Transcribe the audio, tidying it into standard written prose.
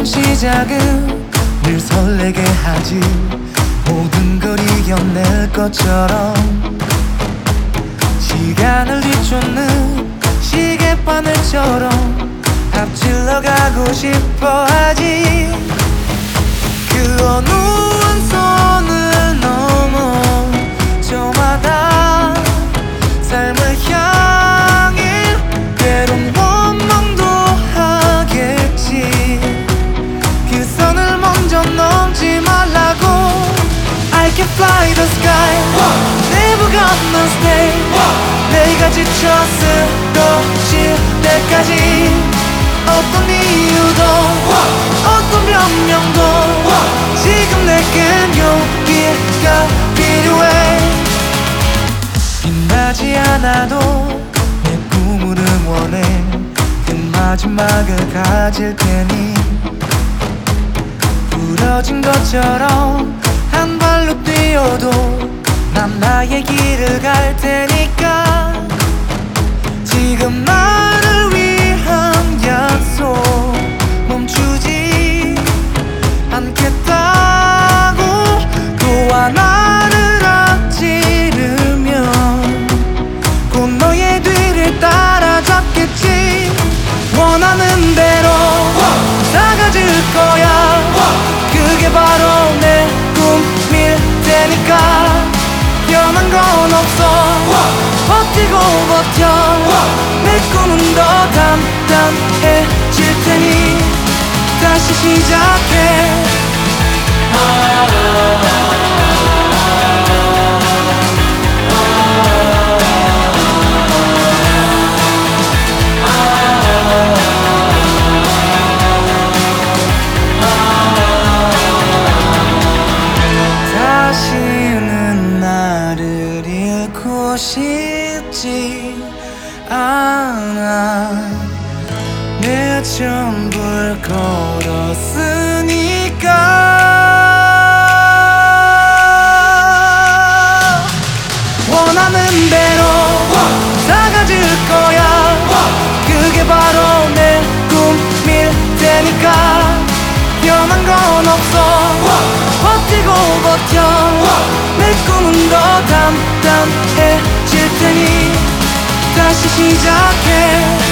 시작은 늘 설레게 하지. 모든 걸 이겨낼 것처럼 시간을 뒤쫓는 시계바늘처럼 앞질러 가고 싶어 하지. 그 어느 한 선을 넘어 저마다 삶을 향해 때론 원망도 하겠지. 그 선을 먼저 넘지 말라고. I can fly the sky, never gonna stay. 내가 지쳐 쓰러질 때까지 어떤 이유도 어떤 변명도 지금 내겐 용기가 필요해. 빛나지 않아도 내 꿈을 응원해. 그 마지막을 가질 테니 부러진 것처럼 한 발로 뛰어도 난 나의 길을 갈 테니까. 지금 나를 위한 약속 멈추지 않겠다고. 또 하나를 앞지르면 곧 너의 뒤를 따라잡겠지. 원하는 대로 다가질 거야. 그게 바로 내 꿈일 테니까. 변한 건 없어. 버티고 버텨. 내 꿈은 더 단단해질 테니 다시 시작해. 다시는 나를 잃고 싶지 않아. 내 전부를 걸었으니까. 원하는 대로 다가질 거야. 그게 바로 내 꿈일 테니까. 변한 건 없어. 버티고 버텨. 내 꿈은 더 단단해질 테니 다시 시작해.